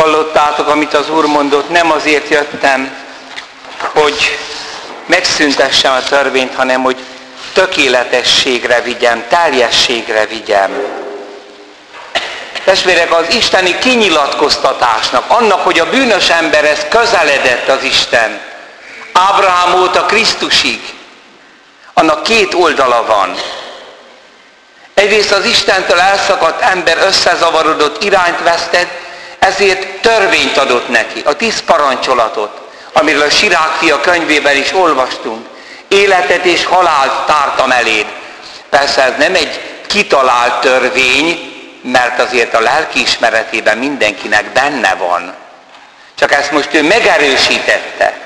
Hallottátok, amit az Úr mondott, nem azért jöttem, hogy megszüntessem a törvényt, hanem hogy tökéletességre vigyem, teljességre vigyem. Testvérek, az isteni kinyilatkoztatásnak, annak, hogy a bűnös emberhez közeledett az Isten, Ábrahám óta Krisztusig, annak két oldala van. Egyrészt az Istentől elszakadt ember összezavarodott, irányt vesztett, ezért törvényt adott neki, a 10 parancsolatot, amiről a Sirák fia könyvében is olvastunk. Életet és halált tártam eléd. Persze ez nem egy kitalált törvény, mert azért a lelkiismeretében mindenkinek benne van. Csak ezt most ő megerősítette.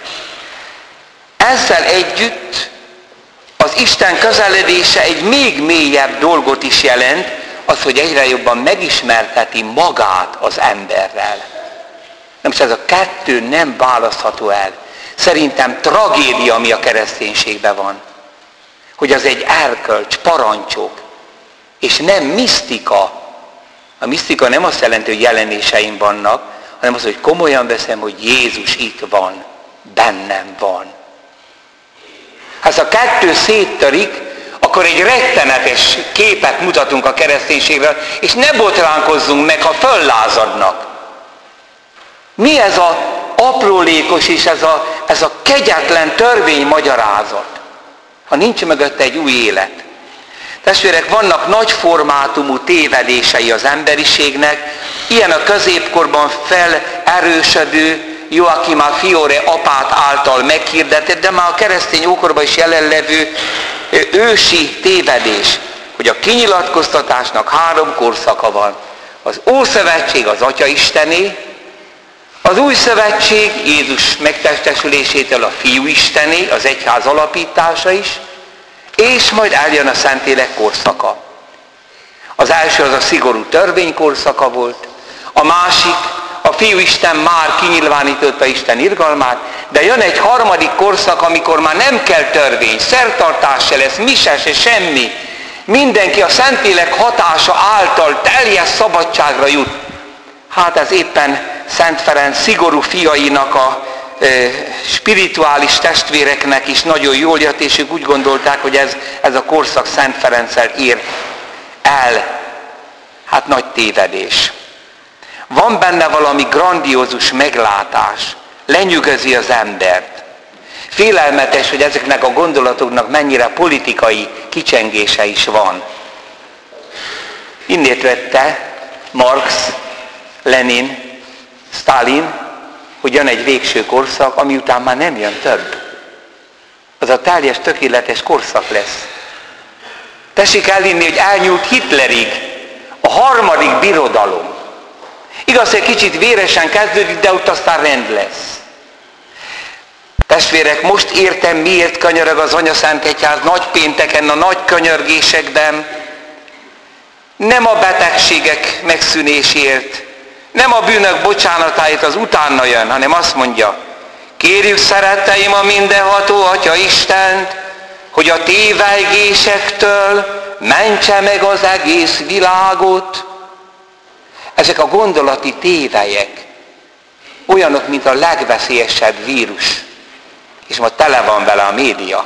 Ezzel együtt az Isten közeledése egy még mélyebb dolgot is jelent, az, hogy egyre jobban megismerteti magát az emberrel. Nem is ez a kettő nem választható el. Szerintem tragédia, ami a kereszténységben van. Hogy az egy erkölcs, parancsok, és nem misztika. A misztika nem azt jelenti, hogy jelenéseim vannak, hanem az, hogy komolyan veszem, hogy Jézus itt van, bennem van. Ha ez a kettő széttörik, akkor egy rettenetes képet mutatunk a kereszténységről, és ne botránkozzunk meg, ha föllázadnak. Mi ez az aprólékos és ez a kegyetlen törvénymagyarázat, ha nincs mögötte egy új élet? Testvérek, vannak nagy formátumú tévedései az emberiségnek, ilyen a középkorban felerősödő, Joachim Fiore apát által meghirdetett, de már a keresztény ókorban is jelenlevő ősi tévedés, hogy a kinyilatkoztatásnak 3 korszaka van. Az Ószövetség az Atya Istené, az Új Szövetség Jézus megtestesülésétől a Fiú Istené, az egyház alapítása is, és majd eljön a Szentlélek korszaka. Az első az a szigorú törvénykorszaka volt, a másik, a Fiú Isten már kinyilvánította Isten irgalmát, de jön egy harmadik korszak, amikor már nem kell törvény, szertartás se lesz, mise se, semmi. Mindenki a Szentlélek hatása által teljes szabadságra jut. Hát ez éppen Szent Ferenc szigorú fiainak, a spirituális testvéreknek is nagyon jól jött, és ők úgy gondolták, hogy ez a korszak Szent Ferenccel ér el. Hát nagy tévedés. Van benne valami grandiózus meglátás, lenyűgözi az embert. Félelmetes, hogy ezeknek a gondolatoknak mennyire politikai kicsengése is van. Innét vette Marx, Lenin, Stalin, hogy jön egy végső korszak, ami után már nem jön több. Az a teljes, tökéletes korszak lesz. Tessék elhinni, hogy elnyúlt Hitlerig a harmadik birodalom. Igaz, hogy kicsit véresen kezdődik, de ott aztán rend lesz. Testvérek, most értem, miért könyörög az Anyaszent Egyház nagypénteken, a nagy könyörgésekben. Nem a betegségek megszűnéséért, nem a bűnök bocsánatáért, az utána jön, hanem azt mondja, kérjük szeretteim a mindenható Atya Istent, hogy a tévejgésektől mentse meg az egész világot. Ezek a gondolati tévelyek olyanok, mint a legveszélyesebb vírus, és ma tele van vele a média.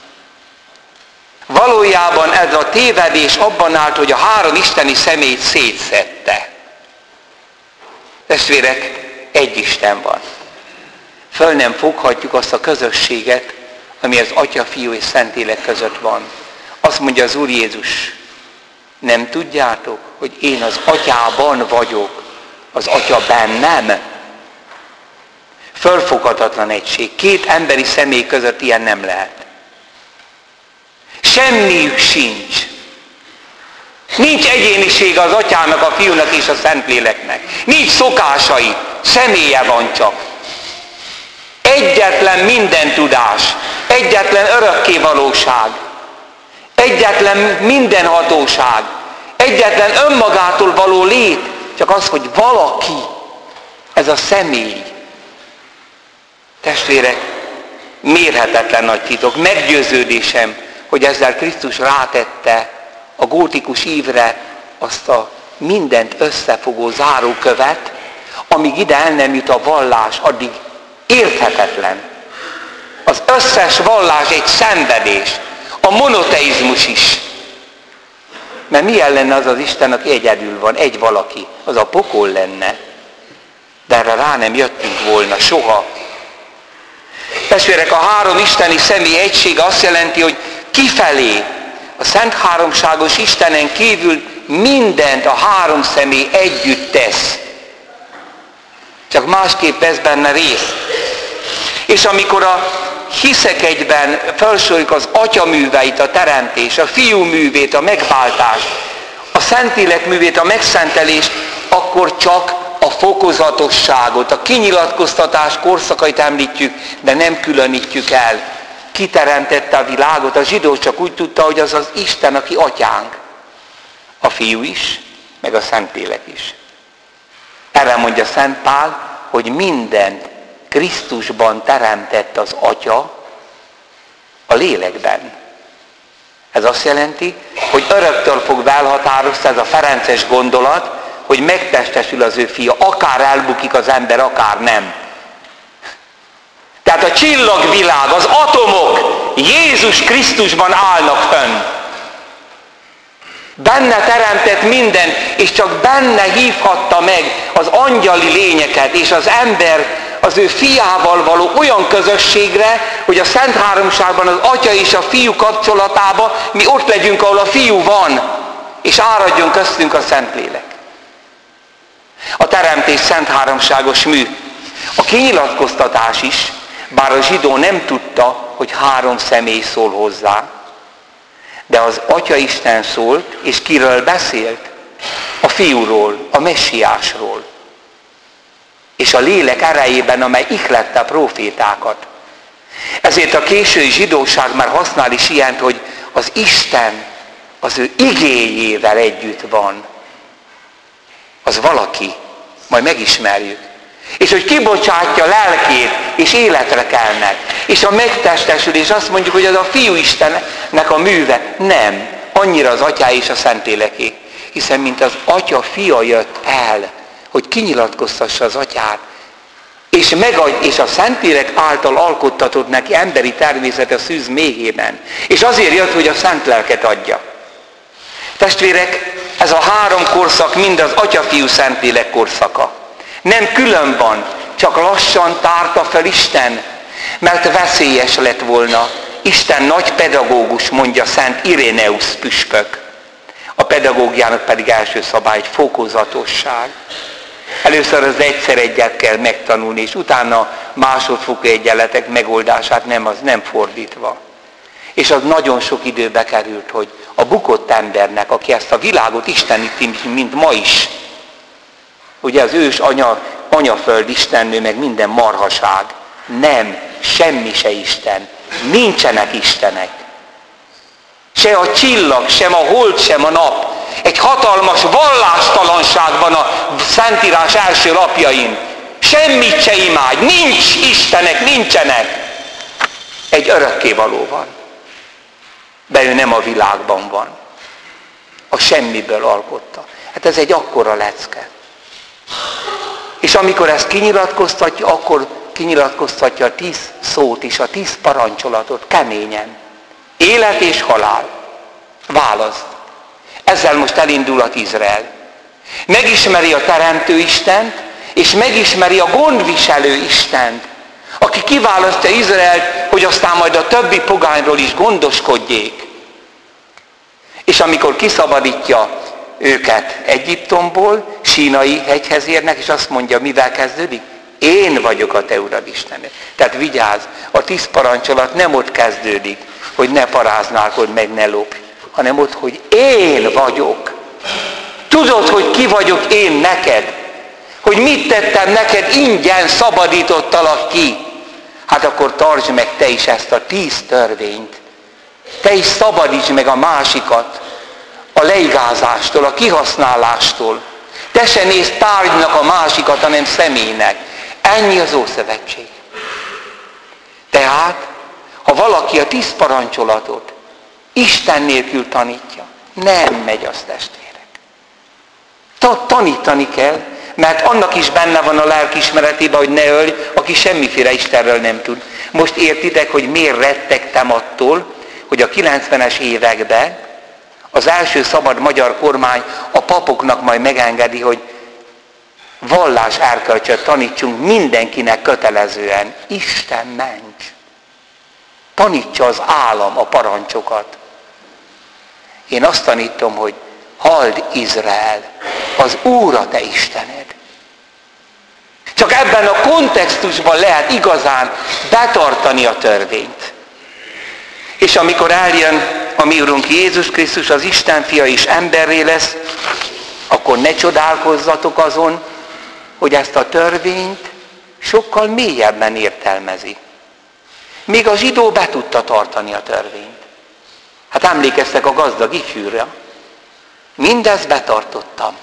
Valójában ez a tévedés abban állt, hogy a 3 isteni személyt szétszedte. Testvérek, egy Isten van. Föl nem foghatjuk azt a közösséget, ami az Atya, Fiú és Szentlélek között van. Azt mondja az Úr Jézus, nem tudjátok, hogy én az Atyában vagyok, az Atya bennem? Fölfoghatatlan egység. 2 emberi személy között ilyen nem lehet. Semmiük sincs. Nincs egyénisége az Atyának, a Fiúnak és a Szentléleknek. Nincs szokásai, személye van csak. Egyetlen mindentudás, egyetlen örökkévalóság, egyetlen mindenhatóság, egyetlen önmagától való lét, csak az, hogy valaki, ez a személy. Testvérek, mérhetetlen nagy titok, meggyőződésem, hogy ezzel Krisztus rátette a gótikus ívre azt a mindent összefogó zárókövet, amíg ide el nem jut a vallás, addig érthetetlen. Az összes vallás egy szenvedés. A monoteizmus is. Mert milyen lenne az az Isten, aki egyedül van, egy valaki? Az a pokol lenne. De erre rá nem jöttünk volna soha. Testvérek, a három isteni személy egysége azt jelenti, hogy kifelé a Szent Háromságos Istenen kívül mindent a három személy együtt tesz. Csak másképp vesz benne részt. És amikor a hiszek egyben felsoroljuk az Atya műveit, a teremtés, a Fiú művét, a megváltás, a Szentlélek művét, a megszentelést, akkor csak a fokozatosságot, a kinyilatkoztatás korszakait említjük, de nem különítjük el. Ki teremtette a világot? A zsidó csak úgy tudta, hogy az az Isten, aki atyánk. A Fiú is, meg a Szentlélek is. Erre mondja Szent Pál, hogy mindent Krisztusban teremtett az Atya a lélekben. Ez azt jelenti, hogy öröktől fogva elhatározta ez a ferences gondolat, hogy megtestesül az ő fia. Akár elbukik az ember, akár nem. Tehát a csillagvilág, az atomok Jézus Krisztusban állnak fönn. Benne teremtett mindent, és csak benne hívhatta meg az angyali lényeket, és az ember az ő fiával való olyan közösségre, hogy a Szent Háromságban az Atya és a Fiú kapcsolatában mi ott legyünk, ahol a Fiú van, és áradjon köztünk a Szentlélek. A teremtés Szent Háromságos mű. A kinyilatkoztatás is, bár a zsidó nem tudta, hogy három személy szól hozzá, de az Atya Isten szólt, és kiről beszélt? A Fiúról, a Messiásról. És a lélek erejében, amely ihlette a prófétákat. Ezért a késői zsidóság már használ is ilyent, hogy az Isten az ő igéjével együtt van. Az valaki, majd megismerjük. És hogy kibocsátja lelkét, és életre kelnek. És a megtestesülés azt mondjuk, hogy az a Fiú Istennek a műve. Nem, annyira az Atyá és a Szentléleké. Hiszen mint az Atya fia jött el, hogy kinyilatkoztassa az Atyát, és a Szentlélek által alkottatott neki emberi természet a szűz méhében. És azért jött, hogy a Szent Lelket adja. Testvérek, ez a három korszak mind az Atya, Fiú, Szentlélek korszaka. Nem külön van, csak lassan tárta fel Isten, mert veszélyes lett volna. Isten nagy pedagógus, mondja Szent Iréneusz püspök. A pedagógiának pedig első szabály egy fokozatosság. Először az egyszer egyet kell megtanulni, és utána másodfokú egyenletek megoldását nem fordítva. És az nagyon sok időbe került, hogy a bukott embernek, aki ezt a világot isteníti, mint ma is, ugye az ős anyaföld istennő, meg minden marhaság, nem, semmi se Isten, nincsenek istenek. Se a csillag, sem a hold, sem a nap. Egy hatalmas vallástalanság van a Szentírás első lapjain. Semmit se imádj, nincs istenek, nincsenek. Egy örökkévaló van. De ő nem a világban van. A semmiből alkotta. Hát ez egy akkora lecke. És amikor ezt kinyilatkoztatja, akkor kinyilatkoztatja a 10 szót is, a 10 parancsolatot keményen. Élet és halál. Választ. Ezzel most elindulat Izrael. Megismeri a Teremtő Istent, és megismeri a gondviselő Istent, aki kiválasztja Izraelt, hogy aztán majd a többi pogányról is gondoskodjék. És amikor kiszabadítja őket Egyiptomból, Sínai hegyhez érnek, és azt mondja, mivel kezdődik? Én vagyok a te Urad Istened. Tehát vigyázz, a 10 parancsolat nem ott kezdődik, hogy ne paráználkodj meg, ne lopj, hanem ott, hogy én vagyok. Tudod, hogy ki vagyok én neked? Hogy mit tettem neked, ingyen szabadítottalak ki. Hát akkor tartsd meg te is ezt a 10 törvényt. Te is szabadítsd meg a másikat a leigázástól, a kihasználástól. Te se nézd tárgynak a másikat, hanem személynek. Ennyi az Ószövetség. Tehát, ha valaki a 10 parancsolatot Isten nélkül tanítja, nem megy az, testvérek. Tanítani kell, Mert annak is benne van a lelkiismeretében, hogy ne ölj, aki semmiféle Istenről nem tud. Most értitek, hogy miért rettegtem attól, hogy a 90-es években az első szabad magyar kormány a papoknak majd megengedi, hogy vallás erkölcsöt tanítsunk mindenkinek kötelezően. Isten ments! Tanítsa az állam a parancsokat. Én azt tanítom, hogy halld Izrael, az Úr a te Istened. Csak ebben a kontextusban lehet igazán betartani a törvényt. És amikor eljön a mi Urunk Jézus Krisztus, az Isten fia és emberré lesz, akkor ne csodálkozzatok azon, hogy ezt a törvényt sokkal mélyebben értelmezi. Még a zsidó be tudta tartani a törvényt. Hát emlékeztek a gazdag ifjúra. Mindezt betartottam.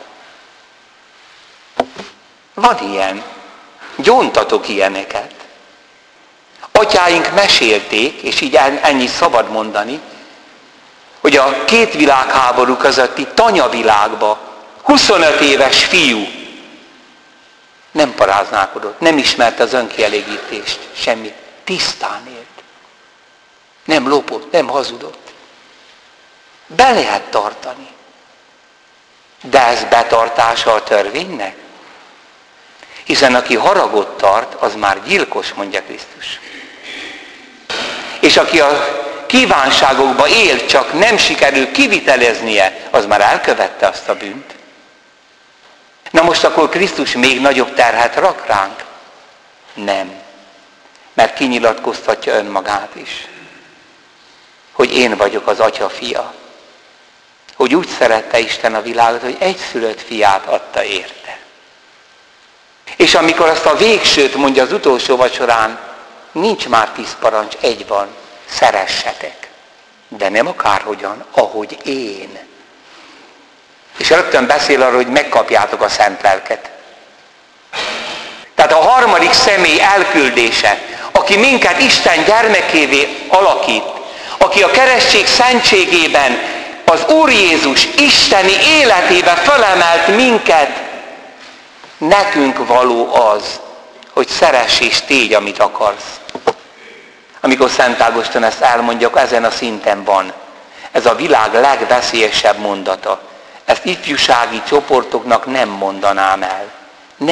Van ilyen. Gyóntatok ilyeneket. Atyáink mesélték, és így ennyi szabad mondani, hogy a két világháború közötti tanyavilágba 25 éves fiú nem paráználkodott, nem ismerte az önkielégítést, semmit. Tisztán élt. Nem lopott, nem hazudott. Be lehet tartani. De ez betartása a törvénynek? Hiszen aki haragot tart, az már gyilkos, mondja Krisztus. És aki a kívánságokba él, csak nem sikerül kiviteleznie, az már elkövette azt a bűnt. Na most akkor Krisztus még nagyobb terhet rak ránk? Nem. Mert kinyilatkoztatja önmagát is. Hogy én vagyok az Atya fia. Hogy úgy szerette Isten a világot, hogy egyszülött fiát adta érte. És amikor azt a végsőt mondja az utolsó vacsorán, nincs már 10 parancs, egy van, szeressetek. De nem akárhogyan, ahogy én. És rögtön beszél arról, hogy megkapjátok a szent lelket. Tehát a harmadik személy elküldése, aki minket Isten gyermekévé alakít, aki a keresztség szentségében az Úr Jézus isteni életébe felemelt minket, nekünk való az, hogy szeress és tégy, amit akarsz. Amikor Szent Ágoston ezt elmondja, ezen a szinten van. Ez a világ legveszélyesebb mondata. Ezt ifjúsági csoportoknak nem mondanám el. Ne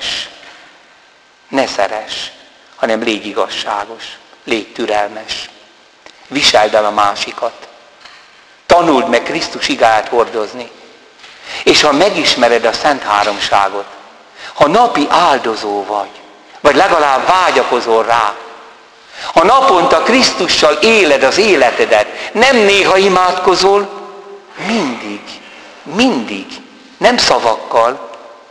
szeress, hanem légy igazságos, légy türelmes. Viseld el a másikat. Tanuld meg Krisztus igáját hordozni. És ha megismered a Szent Háromságot, ha napi áldozó vagy legalább vágyakozol rá, ha naponta Krisztussal éled az életedet, nem néha imádkozol, mindig, nem szavakkal,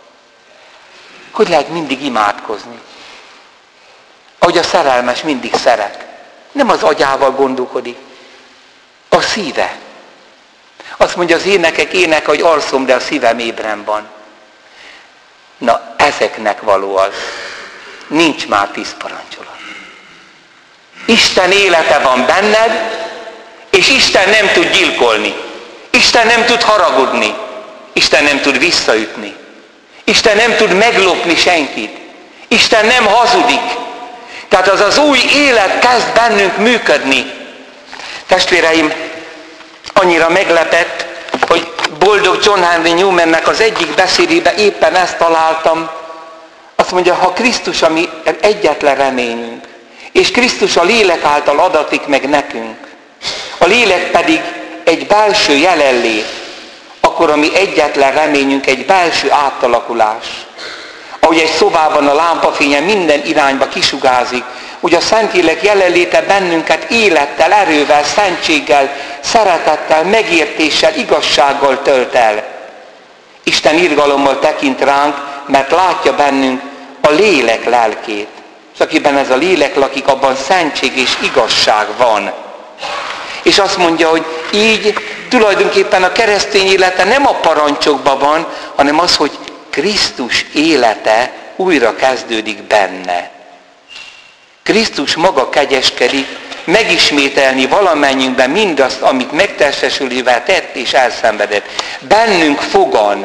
hogy lehet mindig imádkozni? Ahogy a szerelmes mindig szeret. Nem az agyával gondolkodik, a szíve. Azt mondja az énekek ének, hogy alszom, de a szívem ébren van. Na, ezeknek való az. Nincs már 10 parancsolat. Isten élete van benned, és Isten nem tud gyilkolni. Isten nem tud haragudni. Isten nem tud visszaütni. Isten nem tud meglopni senkit. Isten nem hazudik. Tehát az az új élet kezd bennünk működni. Testvéreim, annyira meglepett, hogy boldog John Henry Newmannek az egyik beszédében éppen ezt találtam. Azt mondja, ha Krisztus a mi egyetlen reményünk, és Krisztus a lélek által adatik meg nekünk, a lélek pedig egy belső jelenlét, akkor a mi egyetlen reményünk egy belső átalakulás. Ahogy egy szobában a lámpafénye minden irányba kisugázik, úgy a Szentlélek jelenléte bennünket élettel, erővel, szentséggel, szeretettel, megértéssel, igazsággal tölt el. Isten irgalommal tekint ránk, mert látja bennünk a lélek lelkét. És akiben ez a lélek lakik, abban szentség és igazság van. És azt mondja, hogy így tulajdonképpen a keresztény élete nem a parancsokban van, hanem az, hogy Krisztus élete újra kezdődik benne. Krisztus maga kegyeskedik, megismételni valamennyiünkben mindazt, amit megtestesülővel tett és elszenvedett. Bennünk fogan,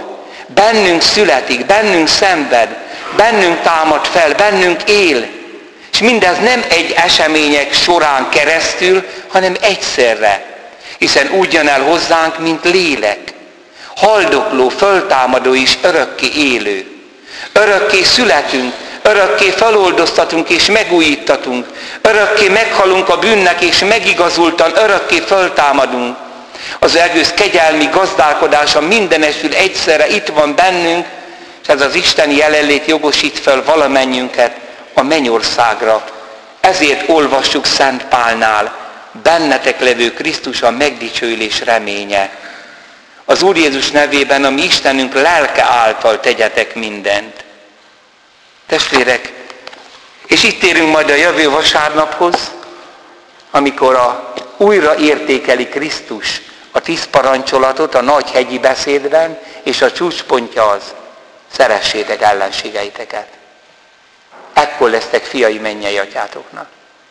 bennünk születik, bennünk szenved, bennünk támad fel, bennünk él. És mindez nem egy események során keresztül, hanem egyszerre. Hiszen úgy jön el hozzánk, mint lélek. Haldokló, föltámadó és örökké élő. Örökké születünk, örökké feloldoztatunk és megújítatunk. Örökké meghalunk a bűnnek és megigazultan örökké föltámadunk. Az egész kegyelmi gazdálkodása mindenesül egyszerre itt van bennünk, és ez az isteni jelenlét jogosít fel valamennyünket a mennyországra. Ezért olvassuk Szent Pálnál, bennetek levő Krisztus a megdicsőülés reménye. Az Úr Jézus nevében, a mi Istenünk lelke által tegyetek mindent. Testvérek, és itt érünk majd a jövő vasárnaphoz, amikor újra értékeli Krisztus a 10 parancsolatot a nagy hegyi beszédben, és a csúcspontja az, szeressétek ellenségeiteket. Ekkor lesztek fiai mennyei atyátoknak.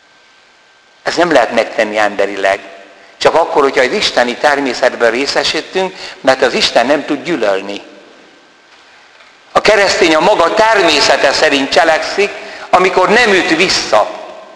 Ez nem lehet megtenni emberileg. Csak akkor, hogyha az isteni természetben részesítünk, mert az Isten nem tud gyűlölni. A keresztény a maga természete szerint cselekszik, amikor nem üt vissza.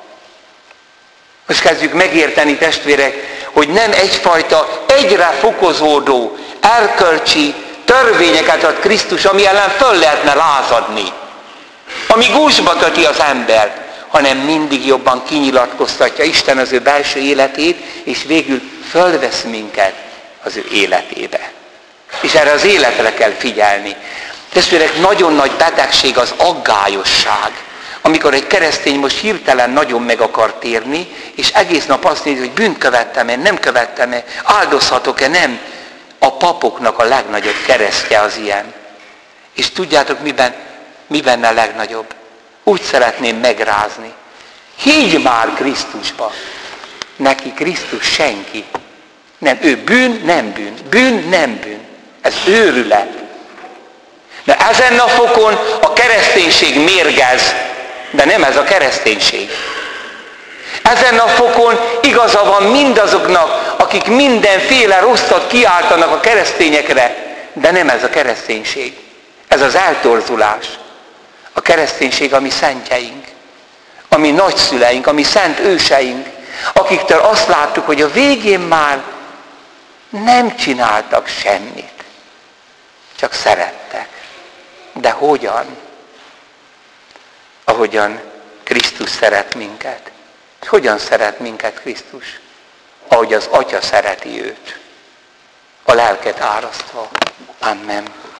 Most kezdjük megérteni, testvérek, hogy nem egyfajta egyre fokozódó erkölcsi törvényeket ad Krisztus, ami ellen föl lehetne lázadni. Ami gúzsba köti az embert, hanem mindig jobban kinyilatkoztatja Isten az ő belső életét, és végül fölvesz minket az ő életébe. És erre az életre kell figyelni. Testvérek, nagyon nagy betegség az aggályosság. Amikor egy keresztény most hirtelen nagyon meg akar térni, és egész nap azt nézi, hogy bűnt követtem-e, nem követtem-e, áldozhatok-e, nem. A papoknak a legnagyobb keresztje az ilyen. És tudjátok, mi benne a legnagyobb? Úgy szeretném megrázni. Higgy már Krisztusba. Neki Krisztus senki. Nem, ő bűn, nem bűn. Bűn, nem bűn. Ez őrület. De ezen a fokon a kereszténység mérgez, de nem ez a kereszténység. Ezen a fokon igaza van mindazoknak, akik mindenféle rosszat kiáltanak a keresztényekre, de nem ez a kereszténység. Ez az eltorzulás. A kereszténység a mi szentjeink, a mi nagyszüleink, a mi szent őseink, akiktől azt láttuk, hogy a végén már nem csináltak semmit, csak szerettek. De hogyan? Ahogyan Krisztus szeret minket. Hogyan szeret minket Krisztus? Ahogy az Atya szereti őt, a lelket árasztva. Amen.